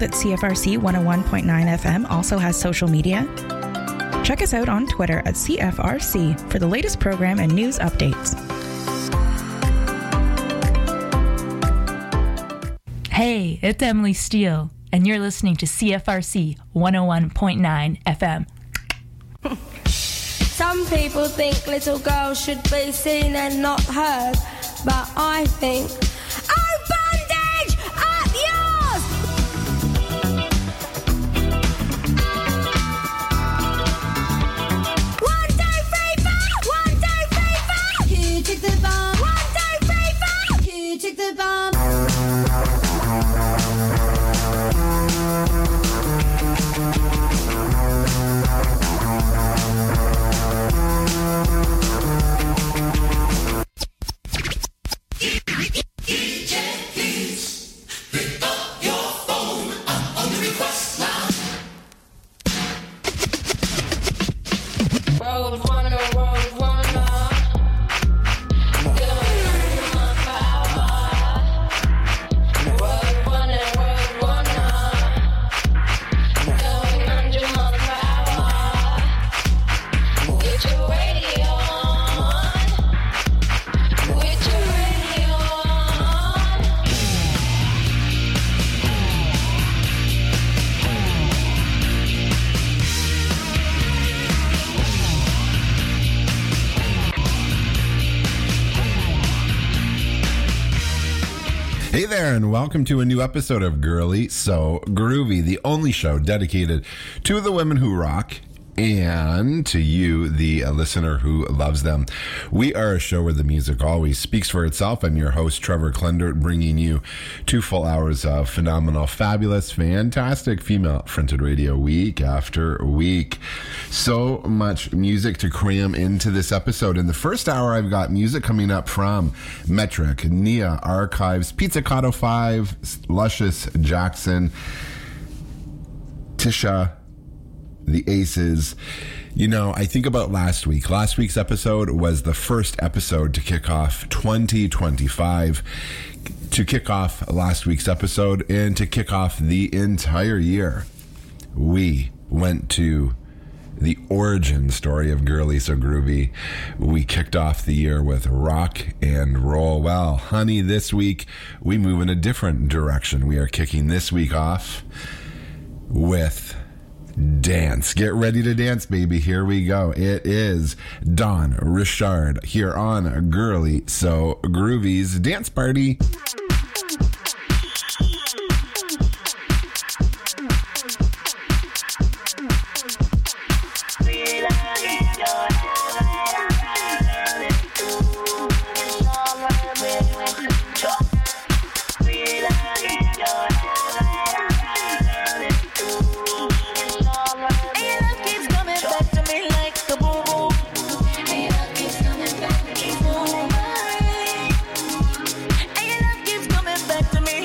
that CFRC 101.9 FM also has social media? Check us out on Twitter at CFRC for the latest program and news updates. Hey, it's Emily Steele, and you're listening to CFRC 101.9 FM. Some people think little girls should be seen and not heard, but I think, oh, bondage, up yours! 1, 2, 3, 4! 1, 2, 3, 4! Here, take the bomb. 1, 2, 3, 4! Here, take the bomb. Hey there, and welcome to a new episode of Girly So Groovy, the only show dedicated to the women who rock and to you, the listener who loves them. We are a show where the music always speaks for itself. I'm your host, Trevor Klendert, bringing you 2 full hours of phenomenal, fabulous, fantastic female-fronted radio week after week. So much music to cram into this episode. In the first hour, I've got music coming up from Metric, Nia, Archives, Pizzicato 5, Luscious, Jackson, Tisha, the Aces. You know, I think about last week. Last week's episode was the first episode to kick off 2025, to kick off last week's episode, and to kick off the entire year. We went to the origin story of Girly So Groovy. We kicked off the year with rock and roll. Well, honey, this week we move in a different direction. We are kicking this week off with dance. Get ready to dance, baby. Here we go. It is Dawn Richard here on Girly So Groovy's Dance Party. Back to me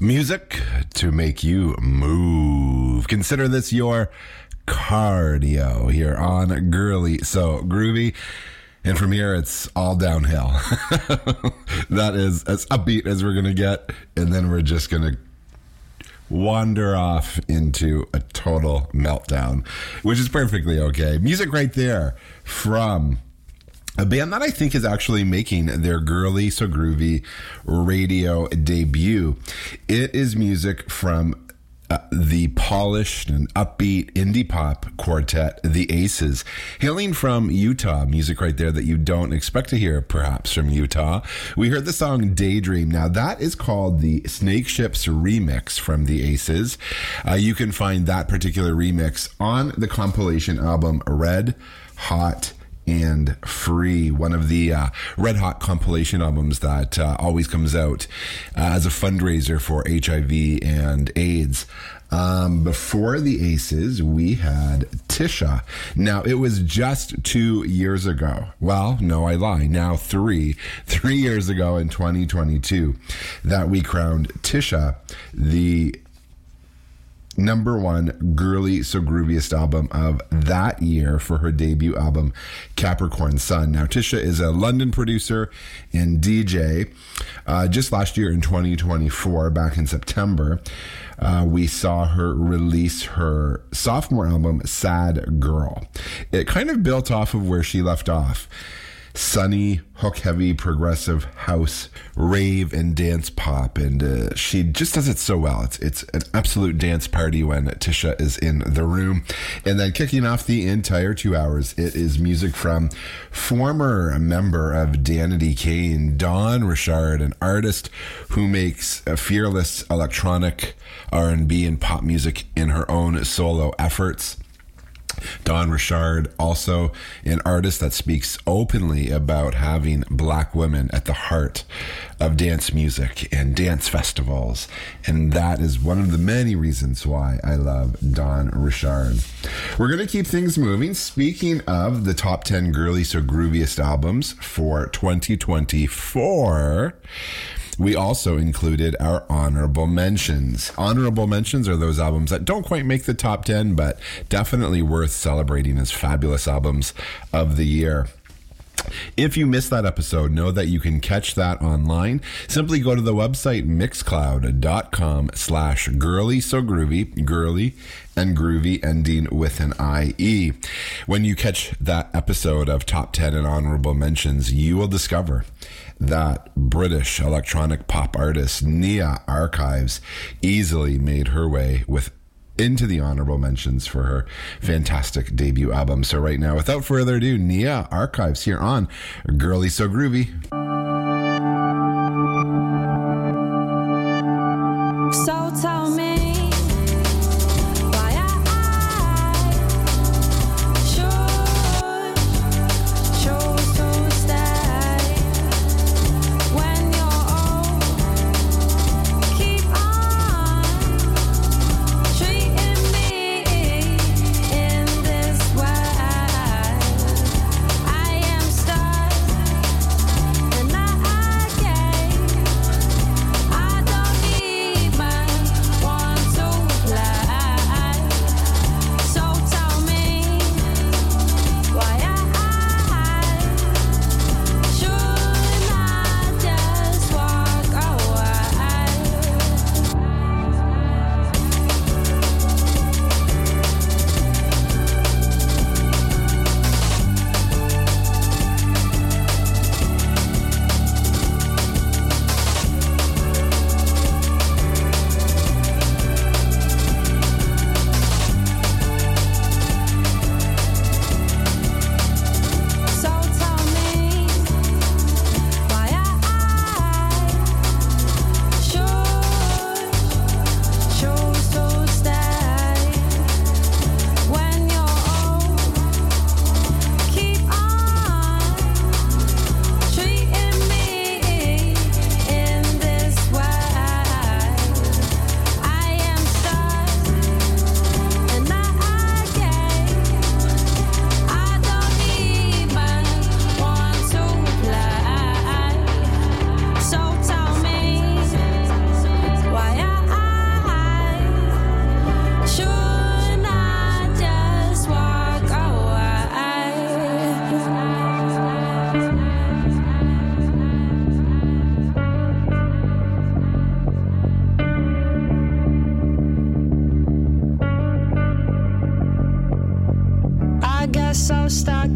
Music to make you move. Consider this your cardio here on Girly So Groovy. And from here, it's all downhill. That is as upbeat as we're going to get. And then we're just going to wander off into a total meltdown, which is perfectly okay. Music right there from a band that I think is actually making their Girly So Groovy radio debut. It is music from the polished and upbeat indie pop quartet, The Aces, hailing from Utah. Music right there that you don't expect to hear, perhaps, from Utah. We heard the song Daydream. Now, that is called the Snake Ships remix from The Aces. You can find that particular remix on the compilation album Red Hot and Free, one of the Red Hot compilation albums that always comes out as a fundraiser for HIV and AIDS. Before The Aces, we had Tisha. Now, it was just 2 years ago. Well, no, I lie. Now 3 years ago in 2022 that we crowned Tisha the number one Girly So Grooviest album of that year for her debut album, Capricorn Sun. Now, Tisha is a London producer and DJ. Just last year in 2024, back in September, we saw her release her sophomore album, Sad Girl. It kind of built off of where she left off. Sunny, hook-heavy, progressive house, rave, and dance pop. And she just does it so well. It's an absolute dance party when Tisha is in the room. And then kicking off the entire 2 hours, it is music from former member of Danity Kane, Dawn Richard, an artist who makes a fearless electronic R&B and pop music in her own solo efforts. Dawn Richard, also an artist that speaks openly about having black women at the heart of dance music and dance festivals. And that is one of the many reasons why I love Dawn Richard. We're going to keep things moving. Speaking of the top 10 Girly So Grooviest albums for 2024, we also included our honorable mentions. Honorable mentions are those albums that don't quite make the top 10, but definitely worth celebrating as fabulous albums of the year. If you missed that episode, know that you can catch that online. Simply go to the website mixcloud.com/girly-so-groovy, girly and groovy ending with an IE. When you catch that episode of Top 10 and Honorable Mentions, you will discover that British electronic pop artist Nia Archives easily made her way into the honorable mentions for her fantastic debut album. So right now, without further ado, Nia Archives here on Girly So Groovy. So tell me why I should choose to stay when you're old. Keep on treating me in this way. I am stuck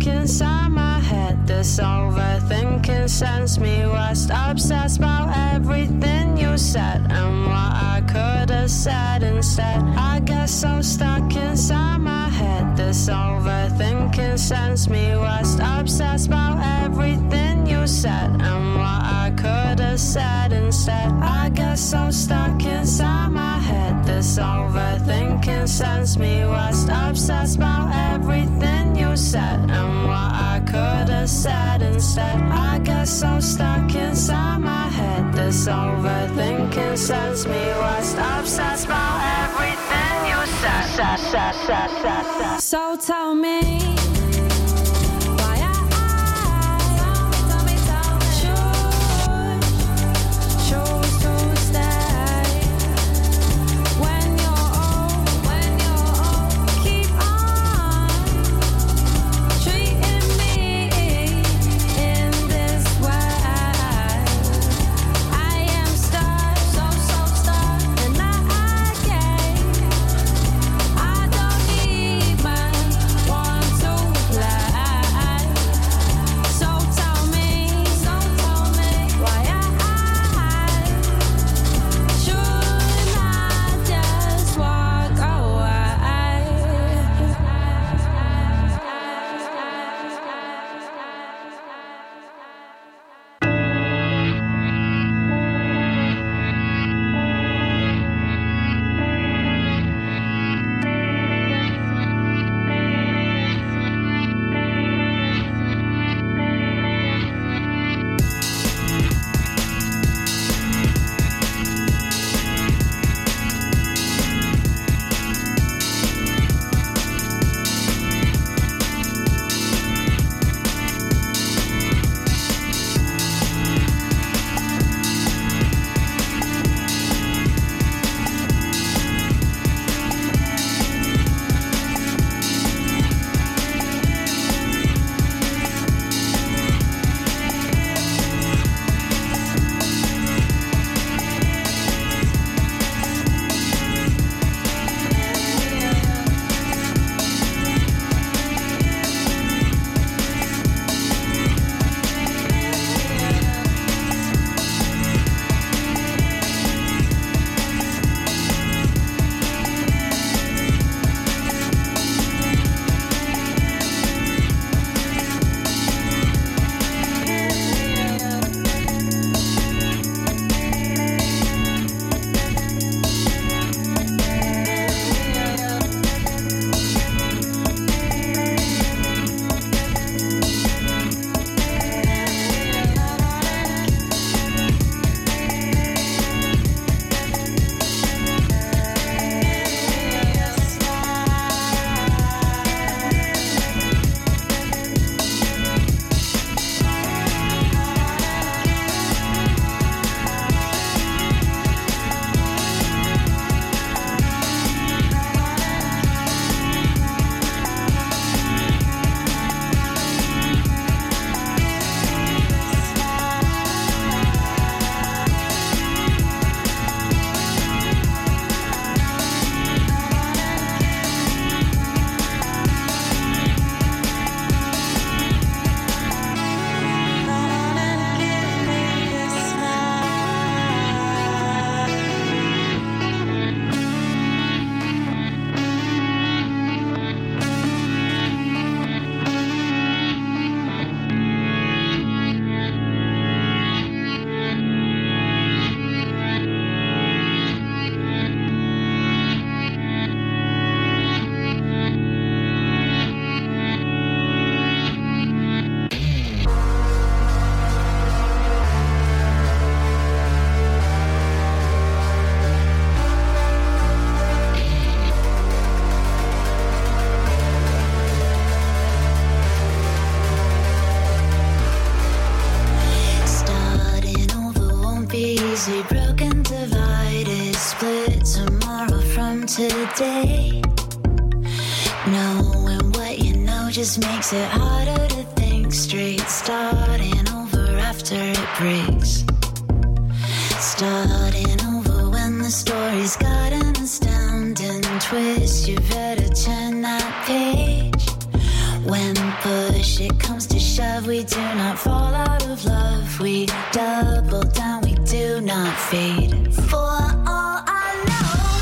inside my head. This overthinking sends me west. Obsessed about everything you said and what I could have said instead. I get so stuck inside my head. This overthinking sends me west. Obsessed about everything you said and what I could have said instead. I get so stuck inside my head. This overthinking sends me west. Obsessed about everything you said and what I could have said instead. I get so stuck inside my head. This overthinking sends me west. Obsessed about everything you said. So tell me. easy, broken, divided, split tomorrow from today. Knowing what you know just makes it harder to think straight. Starting over after it breaks. Starting over when the story's got an astounding twist. You better turn that page. When push it comes to shove, we do not fall out of love. We double down, we do not fade. For all I know,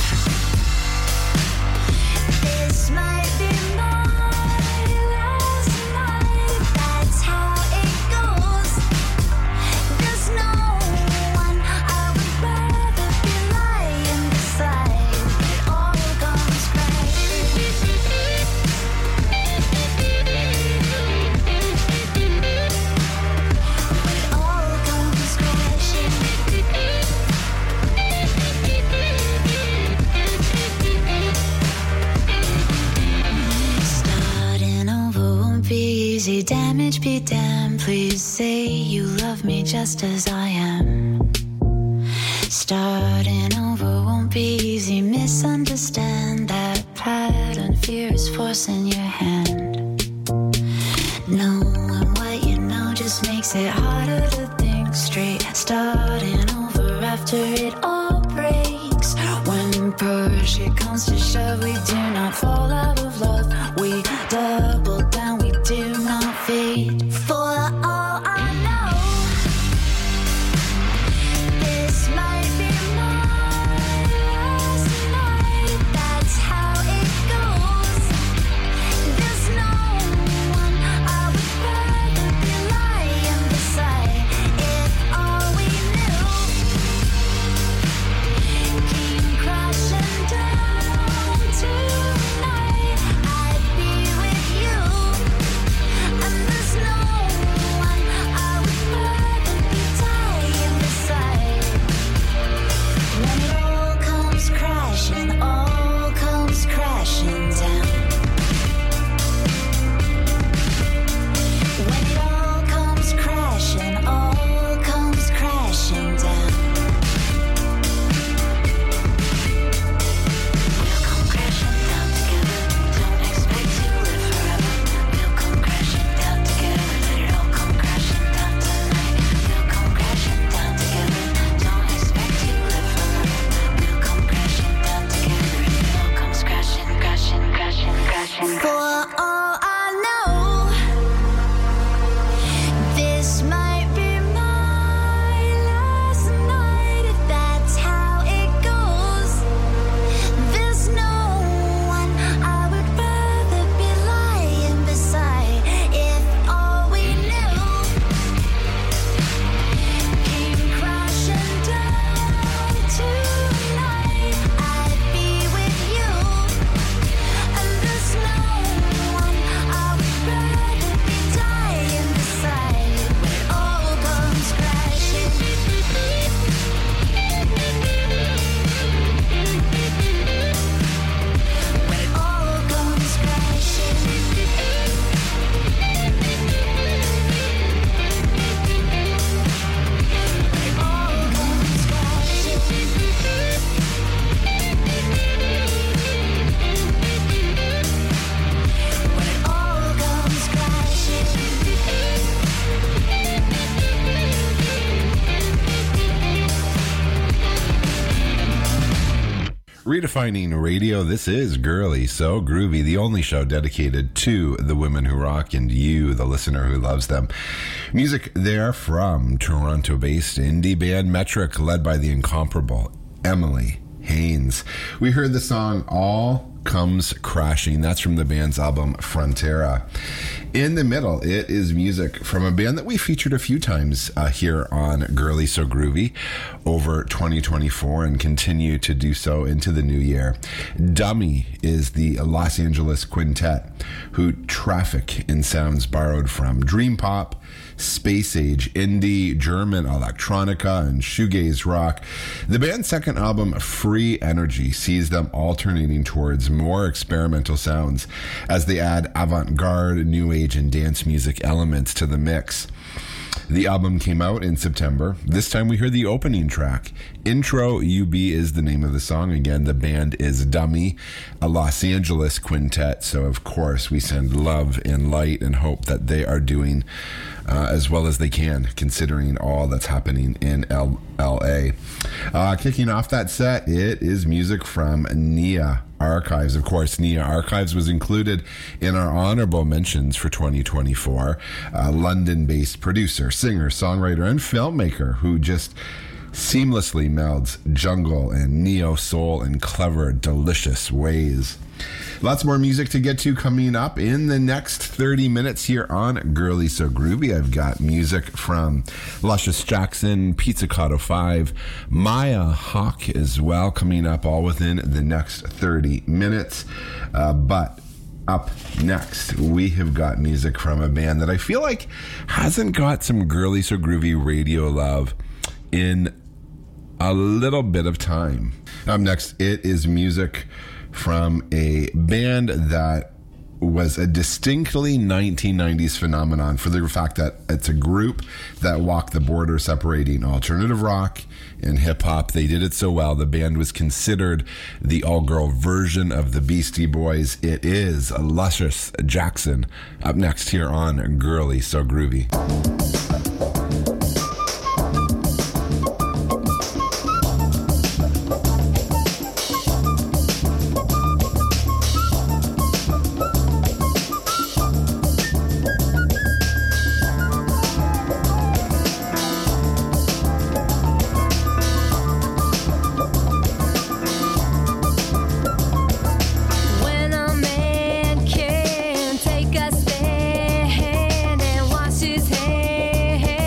this might be my last night. That's how it goes. There's no one I would rather be lying beside. It all comes crashing. It all comes crashing. Starting over won't be easy. Damage be damned. Please say you love me just as I am. Starting over won't be easy. Misunderstand that pattern. Fear is forcing your hand. Knowing what you know just makes it harder to think straight. Starting over after it all breaks. When push it comes to shove, we do not fall out of love. We double down, we do not fade. For all I know, this might be my last night. That's how it goes. There's no one I would rather be lying beside. If all we knew came crashing down tonight, I'd be with you. And there's no one I would rather be dying beside. When it all comes crashing down. When it all comes crashing down. We'll come crashing down together. Don't expect to live forever. We'll come crashing down together. Let it all come crashing down tonight. We'll come crashing down together. Don't expect to live forever. We'll come crashing down together. It all comes crashing, crashing, crashing, crashing. For all I know, this might be my last night. If that's how it goes, there's no one I would rather be lying beside. If all we knew came crashing down tonight, I'd be with you. And there's no one I would rather be dying beside. When it all comes crashing. When it all comes crashing. When it all comes crashing. When it all comes crashing. Redefining radio, this is Girly So Groovy, the only show dedicated to the women who rock and you, the listener who loves them. Music there from Toronto-based indie band Metric, led by the incomparable Emily Haynes. We heard the song All Comes Crashing. That's from the band's album Frontera. In the middle, it is music from a band that we featured a few times here on Girly So Groovy over 2024 and continue to do so into the new year. Dummy is the Los Angeles quintet who traffic in sounds borrowed from dream pop, space age indie, German electronica, and shoegaze rock. The band's second album, Free Energy, sees them alternating towards more experimental sounds as they add avant-garde, new age, and dance music elements to the mix. The album came out in September. This time we hear the opening track. Intro UB is the name of the song. Again, the band is Dummy, a Los Angeles quintet. So, of course, we send love and light and hope that they are doing as well as they can, considering all that's happening in LA. Kicking off that set, it is music from Nia Archives. Of course, Nia Archives was included in our honorable mentions for 2024. A London-based producer, singer, songwriter, and filmmaker who just seamlessly melds jungle and neo-soul in clever, delicious ways. Lots more music to get to coming up in the next 30 minutes here on Girly So Groovy. I've got music from Luscious Jackson, Pizzicato 5, Maya Hawke as well coming up all within the next 30 minutes. But up next, we have got music from a band that I feel like hasn't got some Girly So Groovy radio love in a little bit of time. Up next, it is music from a band that was a distinctly 1990s phenomenon for the fact that it's a group that walked the border separating alternative rock and hip-hop. They did it so well, the band was considered the all-girl version of the Beastie Boys. It is Luscious Jackson. Up next here on Girly So Groovy. When a man can take a stand and wash his hands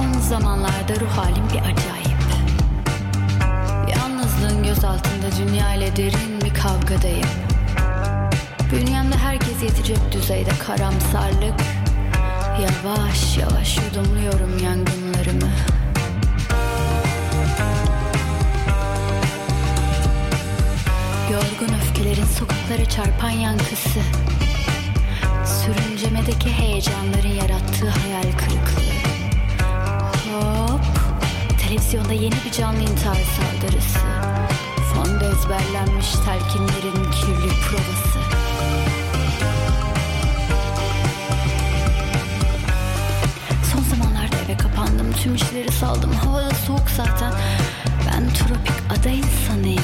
Son zamanlarda ruh halim bir acayip. Yalnızlığın göz altında dünya ile derin bir kavgadayım. Bünyemde herkes yetecek düzeyde karamsarlık. Yavaş yavaş yudumluyorum yangınlarımı. Yorgun öfkelerin sokaklara çarpan yankısı. Sürüncemedeki heyecanların yarattığı hayal kırıklığı. Hop, televizyonda yeni bir canlı intihar saldırısı. Fonda ezberlenmiş telkinlerin kirli provası. Son zamanlarda eve kapandım, tüm işleri saldım. Hava da soğuk zaten. Ben tropik ada insanıyım.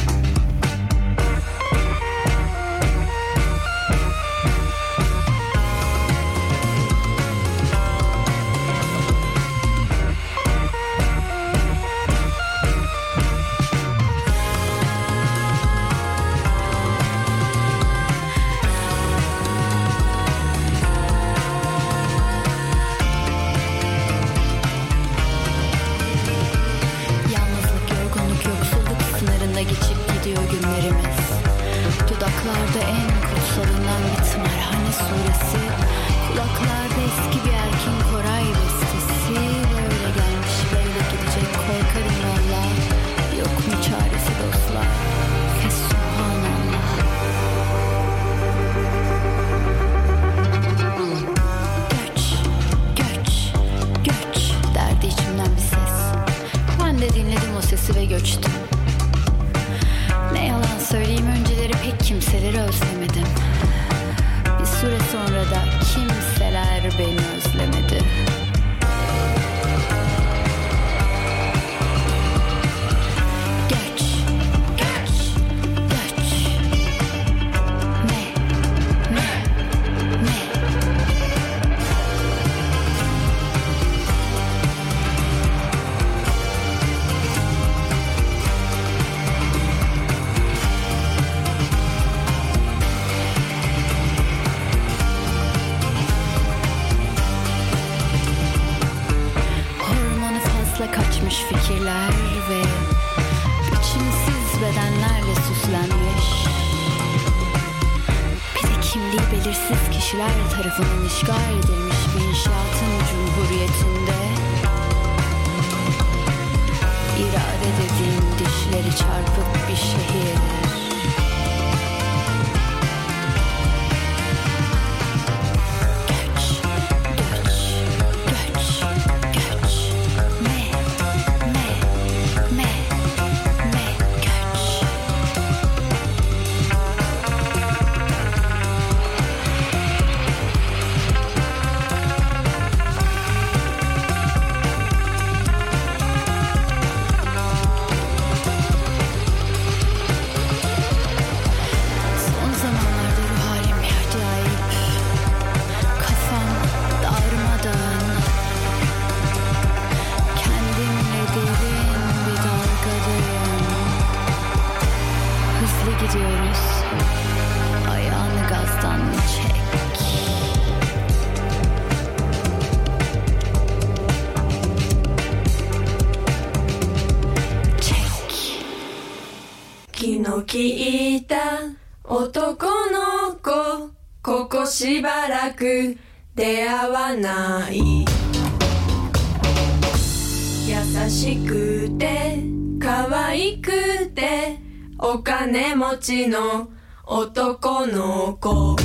Dudaklarda en kutsalından bir tımarhane suresi, kulaklarda eski bir erkin Koray bestesi. Böyle gelmiş böyle gidecek, korkarım valla. Yok mu çaresi dostlar? Fesubhanallah. Göç, göç, göç derdi içimden bir ses. Ben de dinledim o sesi ve göçtüm. Ne yalan söyleyeyim, önceleri pek kimseleri özlemedim. Bir süre sonra da kimseler beni özlemedi. Göç, göç, göç. Ne? Kaçmış fikirler ve biçimsiz bedenlerle süslenmiş. Bir de kimliği belirsiz kişiler tarafından işgal edilmiş bir inşaatın cumhuriyetinde. İrade dediğin dişleri çarpık bir şehir. 「聞いた男の子ここしばらく出会わない」「優しくて可愛くてお金持ちの男の子」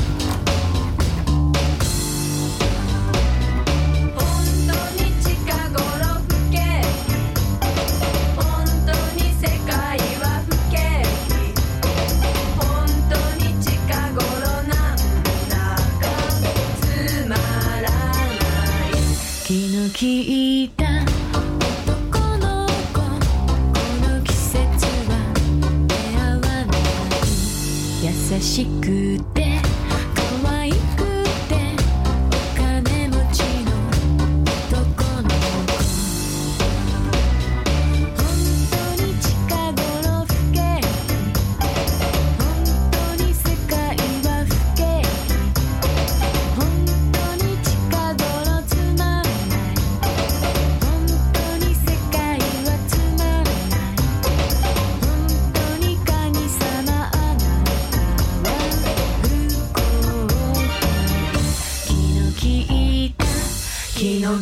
聞いた男の子この季節は出会わない優しくて可愛くてお金持ちの男の子本当に近頃不景本当に世界は不景本当に近頃つまんない本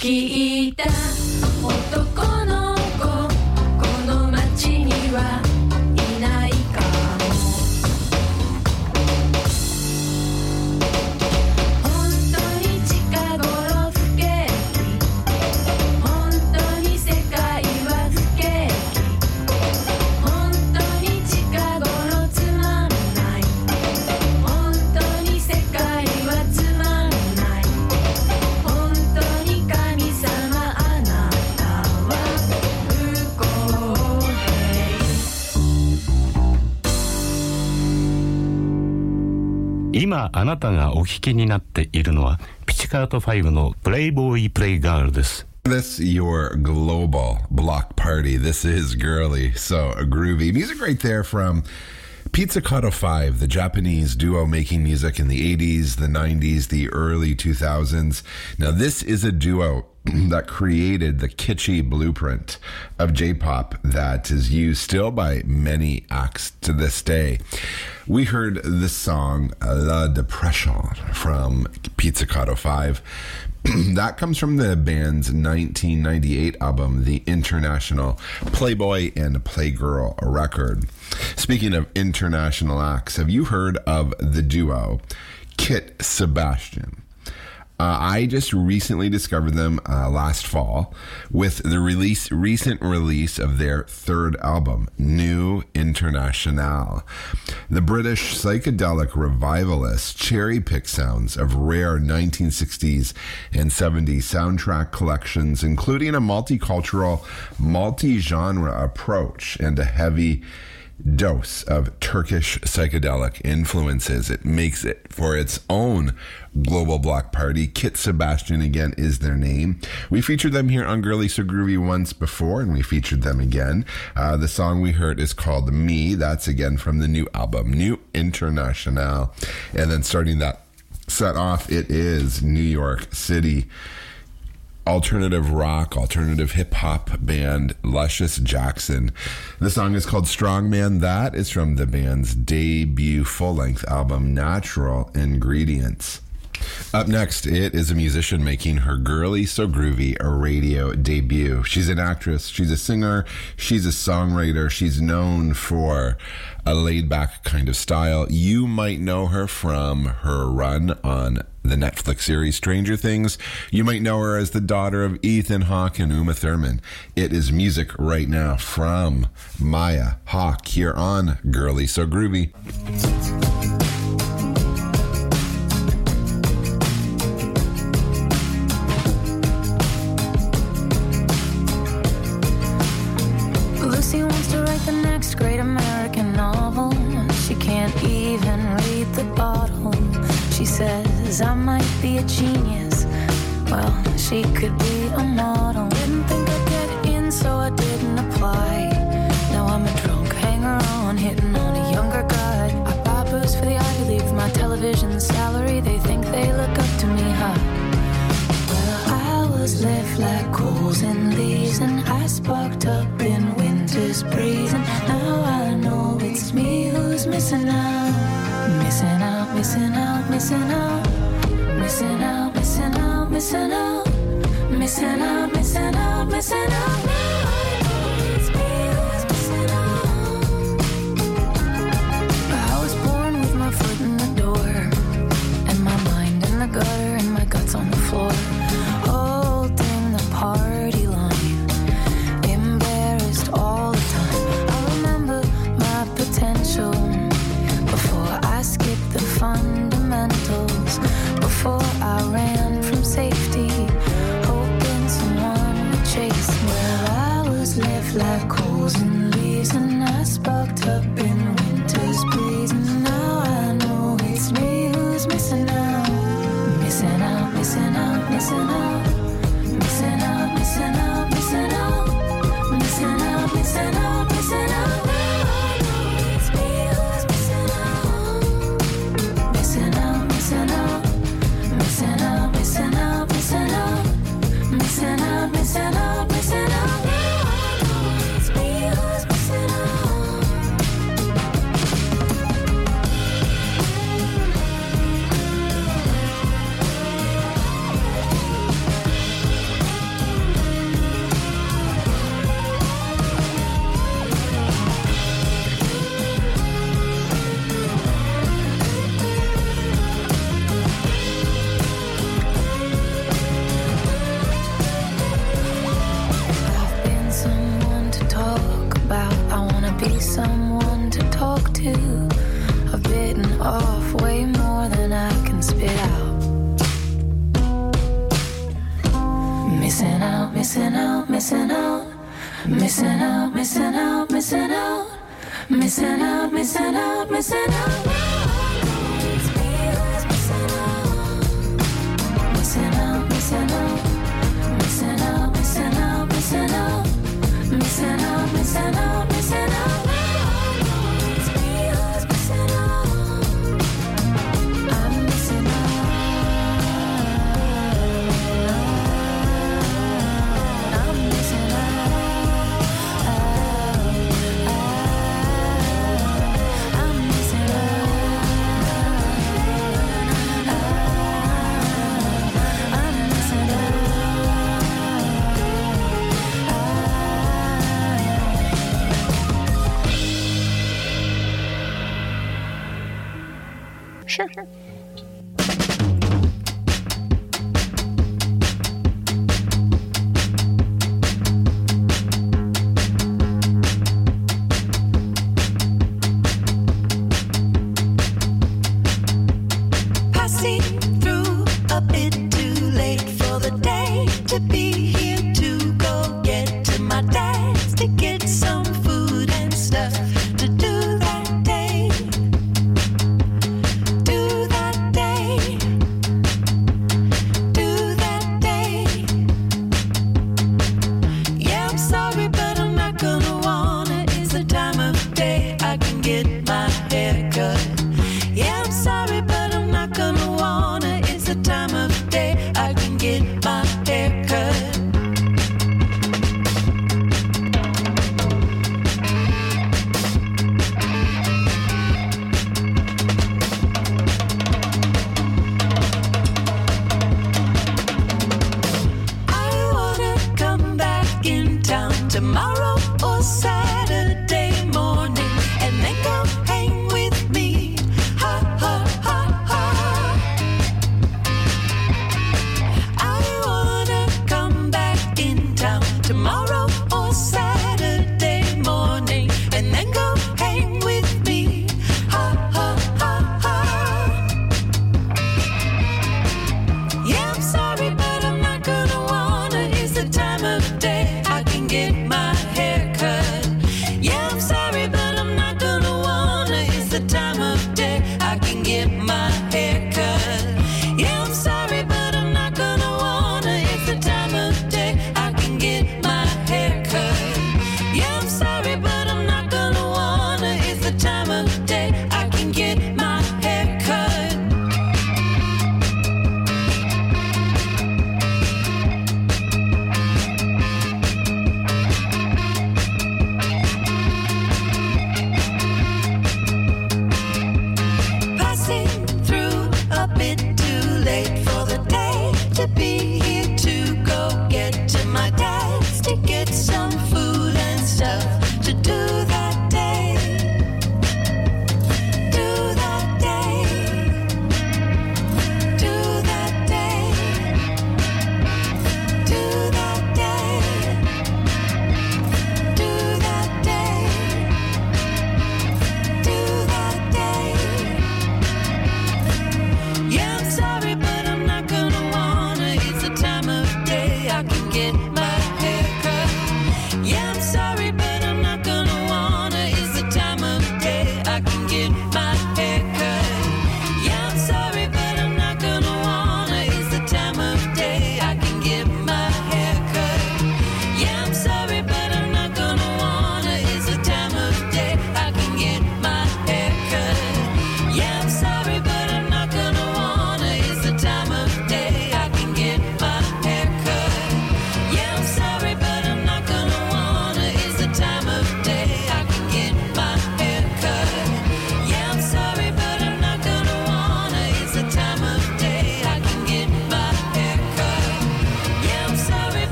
聞いた男の子この街にはいないかも本当に近頃不景気本当に世界は不景気本当に近頃つまんない本当に世界はつまんない本当に神様あなたは不公平今あなたがお聞きになっているのはピチカート5のプレイボーイプレイガールです。 This your global block party. This is girly, so groovy. Music right there from Pizzicato 5, the Japanese duo making music in the 80s, the 90s, the early 2000s. Now, this is a duo that created the kitschy blueprint of J-pop that is used still by many acts to this day. We heard this song, La Depression, from Pizzicato 5. That comes from the band's 1998 album, The International Playboy and Playgirl record. Speaking of international acts, have you heard of the duo Kit Sebastian? I just recently discovered them last fall with the recent release of their third album, New International. The British psychedelic revivalists cherry-pick sounds of rare 1960s and 70s soundtrack collections, including a multicultural, multi-genre approach and a heavy dose of Turkish psychedelic influences. It makes it for its own global block party. Kit Sebastian, again, is their name. We featured them here on Girly So Groovy once before, and we featured them again. The song we heard is called Me. That's, again, from the new album, New International. And then starting that set off, it is New York City alternative rock, alternative hip-hop band Luscious Jackson. The song is called Strongman. That is from the band's debut full-length album, Natural Ingredients. Up next, it is a musician making her Girly So Groovy radio debut. She's an actress, she's a singer, she's a songwriter, she's known for a laid-back kind of style. You might know her from her run on the Netflix series Stranger Things. You might know her as the daughter of Ethan Hawke and Uma Thurman. It is music right now from Maya Hawke here on Girly So Groovy. Lucy wants to write the next great American novel. She can't even read the bottle. She says I might be a genius. Well, she could be a model. Didn't think I'd get in, so I didn't apply. Now I'm a drunk hanger-on, hitting on a younger guy. I buy booze for the Ivy League with my television salary. They think they look up to me, huh? Well, I was left like coals and leaves, and I sparked up in winter's breeze. And now I know it's me who's missing out. Missing out, missing out, missing out. Missing out, missing out, missing out. Missing out, missing out, missing out. Now I know it's me who's missing out. I was born with my foot in the door, and my mind in the gutter, and my guts on the floor. Holding the party line, embarrassed all the time. I remember my potential before I skipped the fundamentals, before I ran from safety, hoping someone would chase me. Well, I was left like coals and leaves, and I sparked up in winter's breeze. And now I know it's me who's missing out. Missing out, missing out, missing out. Missing out, missing out, missing out. Missing out, missing out, missing out. Now I know it's me who's missing out. Missing out, missing out. Missing out, missing out, missing out. Missing out, missing out, missing out. Now I know it's me who's missing out. out, missing out, missing out, missing out, missing out, missing out, missing out, missing out, missing out. It's me who's missing out, missing out, missing out, missing out, missing out, missing out, missing out, missing out, missing out. It's me who's missing out. I'm missing out. I'm missing out. I'm missing out. I'm missing out. Sure. Passing through a bit too late for the day to be here to go get to my dad's to get some food and stuff to do that day. Do that day. Do that day. Yeah, I'm sorry, but I'm not gonna wanna. It's the time of day I can get my hair cut. Yeah, I'm sorry, but I'm not gonna wanna. It's the time of day I can get my hair cut. I wanna come back in town tomorrow or Saturday morning and then go hang with me. Ha ha ha ha. I wanna come back in town tomorrow or Saturday morning and then go hang with me. Ha ha ha ha. Yeah, I'm sorry, but I'm not gonna wanna. It's the time of day I can get my hair cut. Yeah, I'm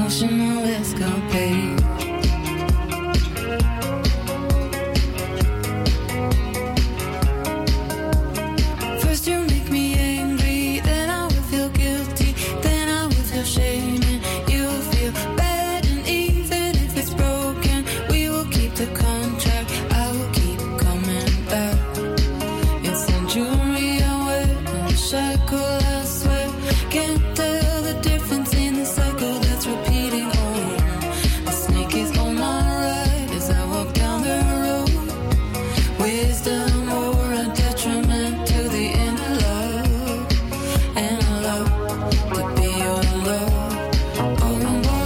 emotional escapade. First you make me angry, then I will feel guilty, then I will feel shame, and you will feel bad. And even if it's broken, we will keep the contract. I will keep coming back. It's the jewelry I wear and the shackle I swear. Can't tell the difference in the cycle that's repeating on. The snake is on my right as I walk down the road. Wisdom or a detriment to the end of love. And I love to be your love. Oh,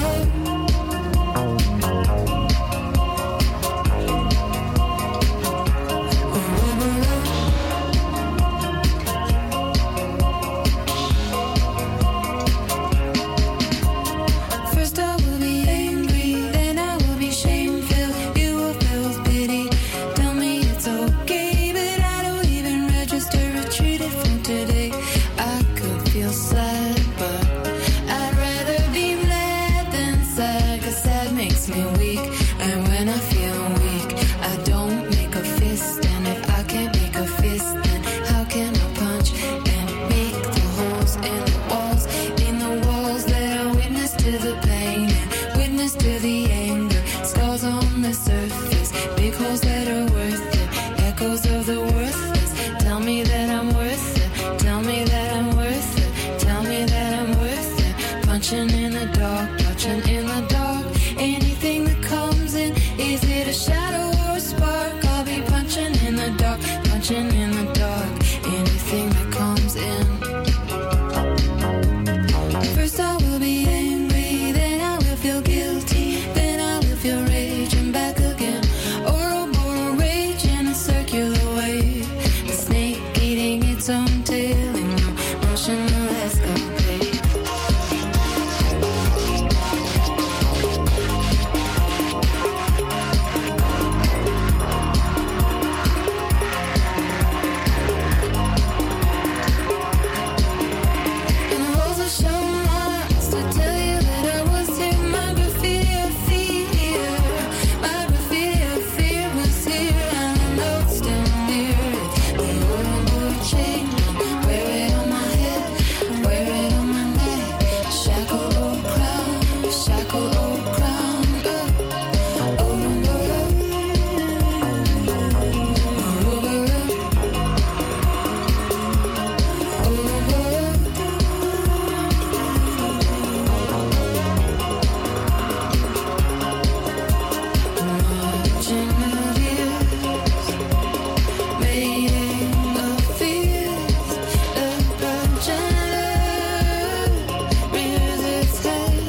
first I will be angry, then I will be shame-filled. You will feel pity. Tell me it's okay, but I don't even register. Retreated from today. I could feel sad, but I'd rather be mad than sad, 'cause sad makes me weak. And when I feel weak, I don't make a fist. And if I can't make a fist, then how can I punch and make the holes in the walls? In the walls that are witness to the pain and witness to the anger. Scars on the surface, big holes that are worth it. Echoes of the worthless. Tell me that I'm worth it. Tell me that I'm worth it. Tell me that I'm worth it. Punching in the dark, punching in the dark. Anything that comes in, is it a shadow or a spark? I'll be punching in the dark, punching in the dark. Anything that comes in. First I will be angry, then I will feel guilty, then I will feel rage and back again. Or more rage in a circular wave. The snake eating its own tail in no emotional escapade. And the walls will show marks to tell you that I was here. My graffiti of fear, my graffiti of fear was here, and I know it's still near it. The old chain, wear it on my head, wear it on my neck. Shackle or crown, shackle or crown. Oh, oh, marching of years, mating of fears. The progenitor rears its head.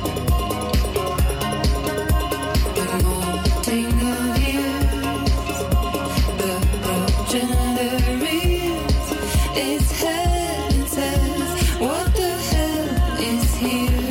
The molting of years, the progenitor rears its head and says, what the hell is here?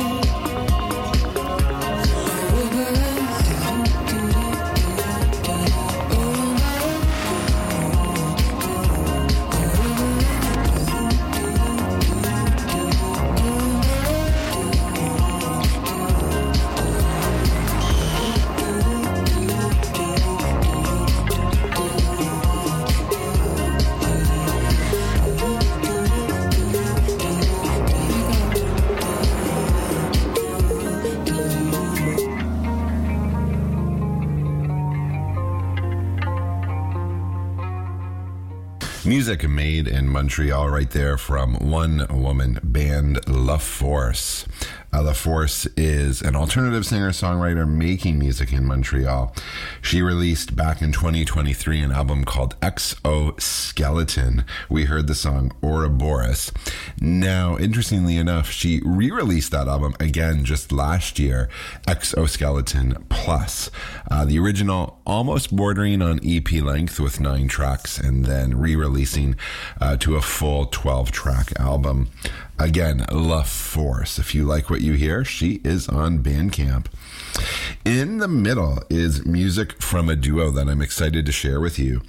Music made in Montreal right there from one woman band La Force. La Force is an alternative singer-songwriter making music in Montreal. She released back in 2023 an album called Exoskeleton. We heard the song Ouroboros. Now, interestingly enough, she re-released that album again just last year, Exoskeleton Plus. The original almost bordering on EP length with 9 tracks, and then re-releasing to a full 12-track album. Again, La Force. If you like what you hear, she is on Bandcamp. In the middle is music from a duo that I'm excited to share with you.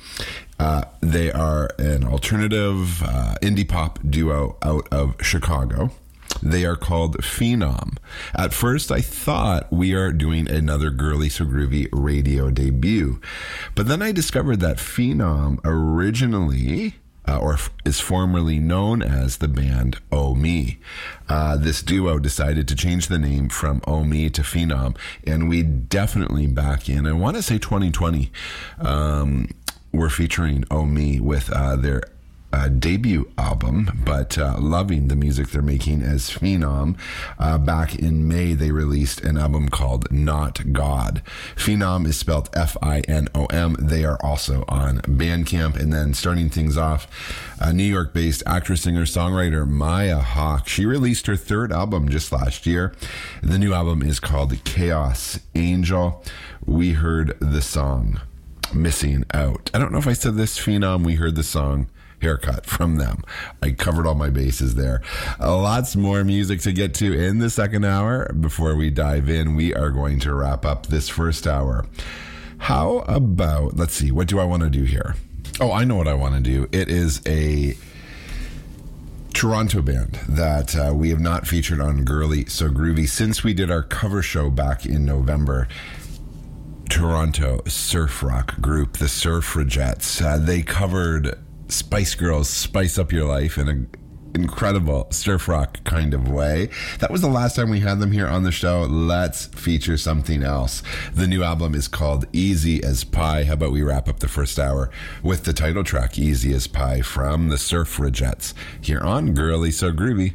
They are an alternative indie pop duo out of Chicago. They are called Phenom. At first, I thought we are doing another Girly So Groovy radio debut. But then I discovered that Phenom originally, or is formerly known as the band Oh Me. This duo decided to change the name from Oh Me to Phenom, and we definitely back in, I want to say 2020, we're featuring Oh Me with their debut album, but loving the music they're making as Phenom. Back in May, they released an album called Not God. Phenom is spelled Finom. They are also on Bandcamp. And then starting things off, New York-based actress, singer, songwriter Maya Hawke. She released her third album just last year. The new album is called Chaos Angel. We heard the song Missing Out. I don't know if I said this, Phenom. We heard the song Haircut from them. I covered all my bases there. Lots more music to get to in the second hour. Before we dive in, we are going to wrap up this first hour. How about, let's see, what do I want to do here? Oh, I know what I want to do. It is a Toronto band that we have not featured on Girly So Groovy since we did our cover show back in November. Toronto surf rock group, the Surfragettes. They covered Spice Girls' Spice Up Your Life in an incredible surf rock kind of way. That was the last time we had them here on the show. Let's feature something else. The new album is called Easy as Pie. How about we wrap up the first hour with the title track, Easy as Pie, from the Surfragettes, here on Girly So Groovy.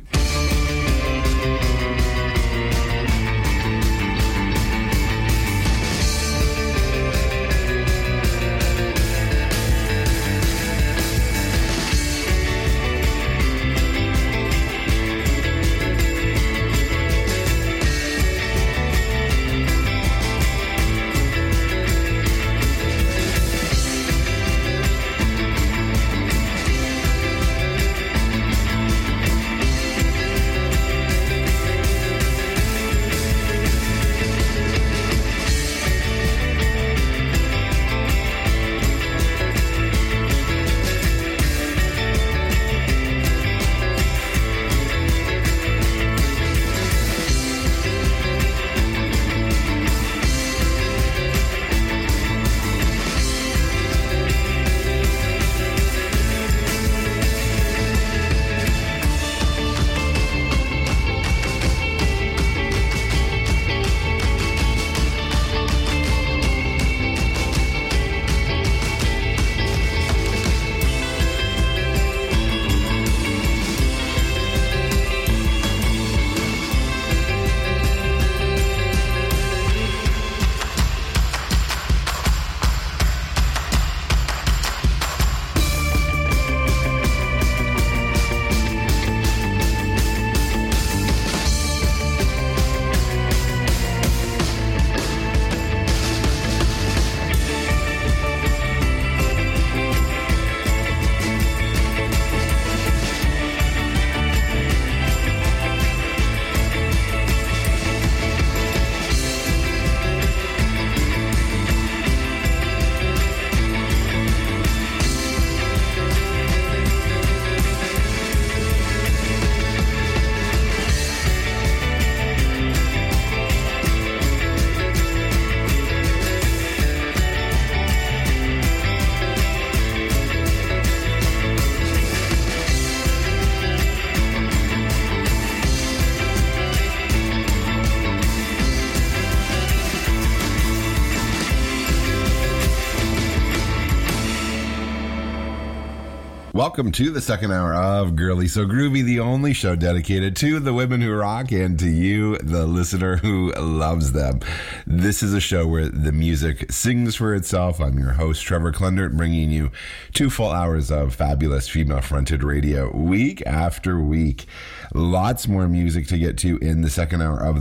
Welcome to the second hour of Girly So Groovy, the only show dedicated to the women who rock and to you, the listener who loves them. This is a show where the music sings for itself. I'm your host, Trevor Klendert, bringing you 2 full hours of fabulous female-fronted radio week after week. Lots more music to get to in the second hour of